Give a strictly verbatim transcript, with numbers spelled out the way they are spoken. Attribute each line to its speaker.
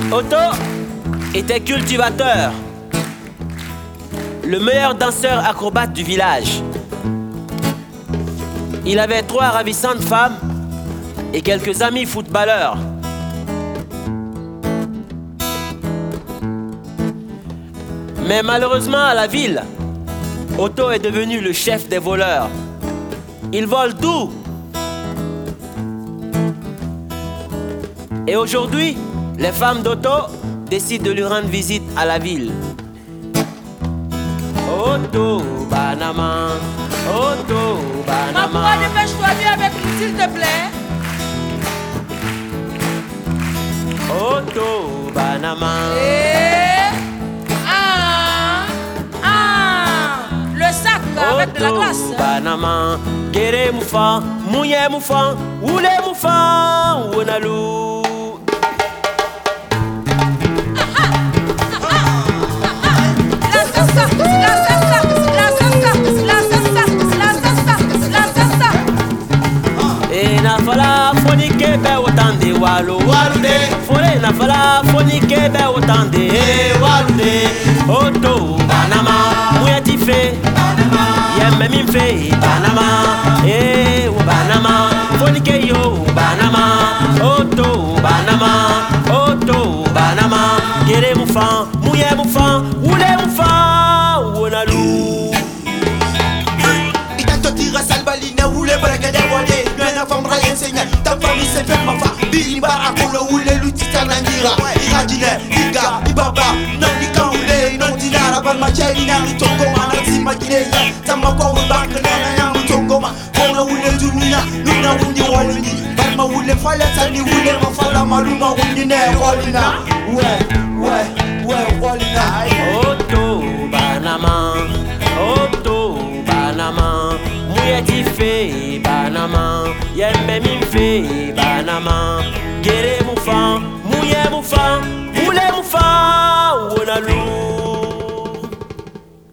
Speaker 1: Otto était cultivateur, le meilleur danseur acrobate du village. Il avait trois ravissantes femmes et quelques amis footballeurs. Mais malheureusement à la ville, Otto est devenu le chef des voleurs. Il vole tout. Et aujourd'hui, les femmes d'Otto décident de lui rendre visite à la ville. Otto, Banama, Otto, Banama.
Speaker 2: Ma foi, dépêche-toi, viens avec nous, s'il te plaît.
Speaker 1: Otto, Banama.
Speaker 2: Et... Ah, ah, le sac avec de la glace.
Speaker 1: Otto, Banama. Kere moufa, mouye moufa, oule moufa, ouenalou. Na fala foni kebe otande walo walude fole na fala foni kebe otande walude Otto Banama muya tife Banama yemme min fe Banama eh o Banama foni ke yo Banama Otto Banama Otto Banama gere mufa muye mufa ule mufa wonalu
Speaker 3: itanto tira salbalina ule baraka de wale famra enseña ta famille se fait ma fa bimba akolo ule lutita nangira irajine iga ibaba nandika ule nondina ba macheli na tongo mana zimagine ya tamba ko banka na ya tongo ma kona ule dunina nuna wundi walini ba ule fala tani ule mafala maluma wundi ne walina we we we walina
Speaker 1: Otto Banama Otto Banama muye tife Banama yembe min fe Banama gere mufa muye mufa